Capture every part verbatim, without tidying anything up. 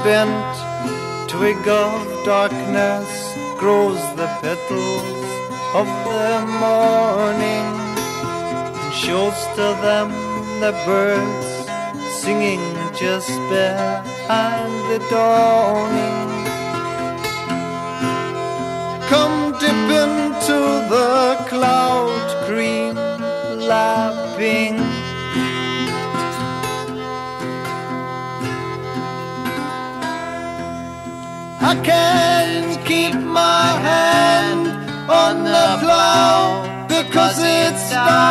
bent twig of darkness grows the petals of the morning and shows to them the birds singing just behind the dawning. Come dip into the cloud cream lapping. I can't keep my hand on the plow because it's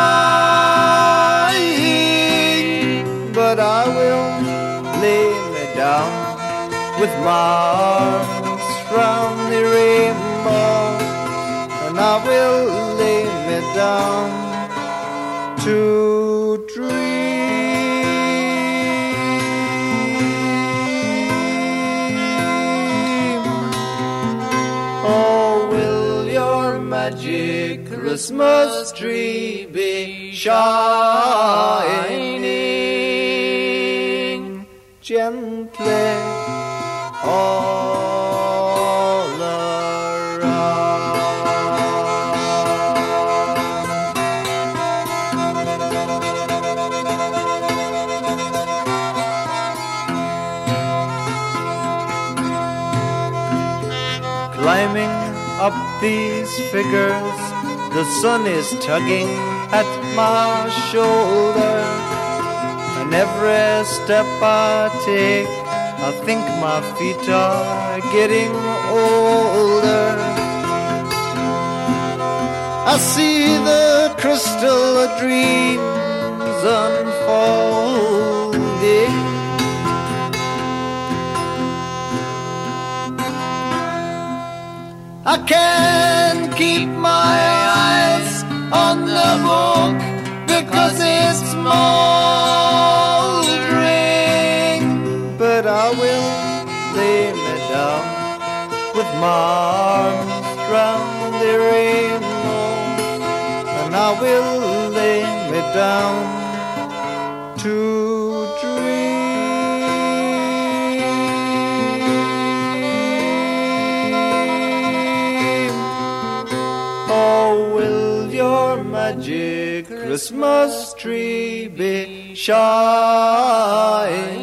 dying, but I will lay me down with my arms round the rainbow, and I will lay me down to dream. Oh, will your magic Christmas tree be shining gently all around? Climbing up these figures, the sun is tugging at my shoulder, and every step I take, I think my feet are getting older. I see the crystal dreams unfolding. I can't keep my eyes on the book because it's moldering, but I will lay me down with my arms round the rainbow, and I will lay me down to dream. Oh, will your magic Christmas tree be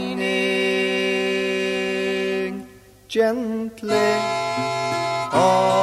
shining gently? Oh,